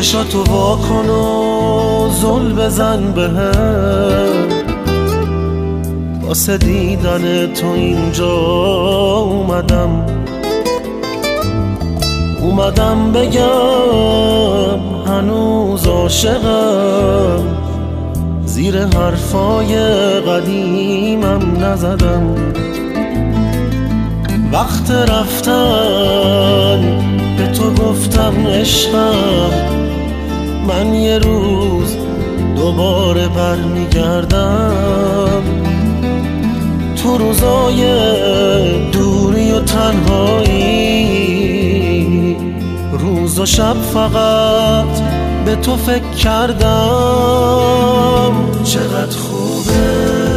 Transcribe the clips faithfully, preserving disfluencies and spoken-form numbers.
چشاتو وا کن و زل بزن بهم، واسه دیدن تو اینجا اومدم. اومدم بگم هنوز عاشقم، زیر حرفای قدیمم نزدم. وقت رفتن به تو گفتم عشقم، من یه روز دوباره برمیگردم. تو روزای دوری و تنهایی، روز و شب فقط به تو فکر کردم. چقدر خوبه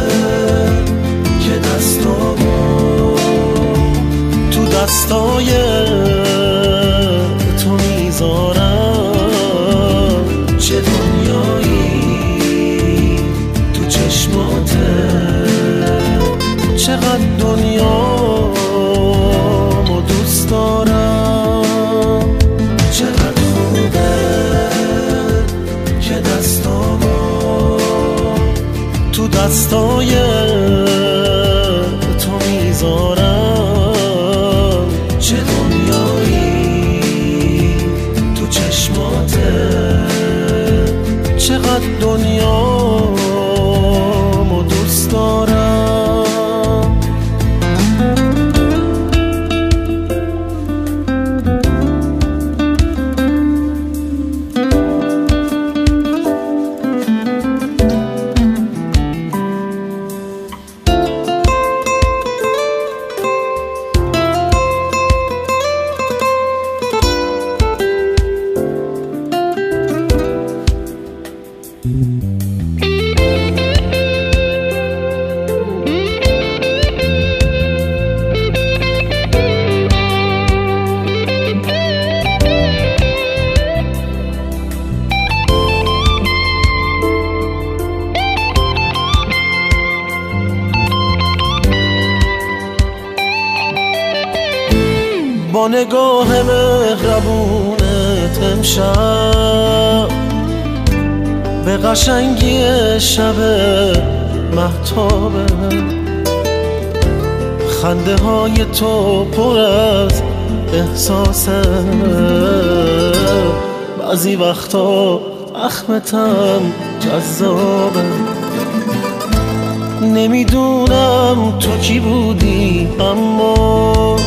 که دستامو تو دستای تو میذارم. چه دنیایی تو چشماته، چقدر دنیامو دوست دارم. چقدر خوبه که دستامو تو دستای تو میذارم. چه دنیایی تو چشماته، چقدر دنیامو دوست دارم. با نگاه مهربونت امشب به قشنگی شب مهتابه، خنده های تو پر از احساسه. بعضی وقتا اخمتم جذابه. نمیدونم تو کی بودی، اما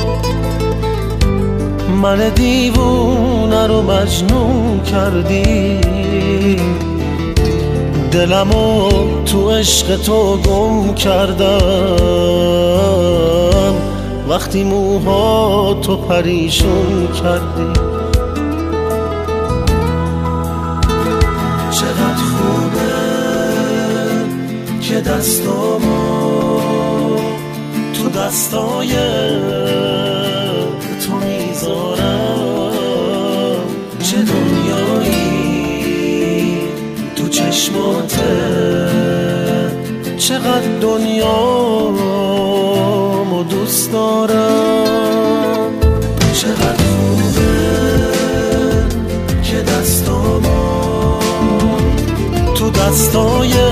من دیوونه رو مجنون کردی. دلمو تو عشق تو گم کردم، وقتی موها تو پریشون کردی. چقدر خوبه که دستامو تو دستای تو میذارم. چه دنیایی تو چشماته، چقدر دنیامو دوست دارم. چقدر خوبه که دستامو تو دستای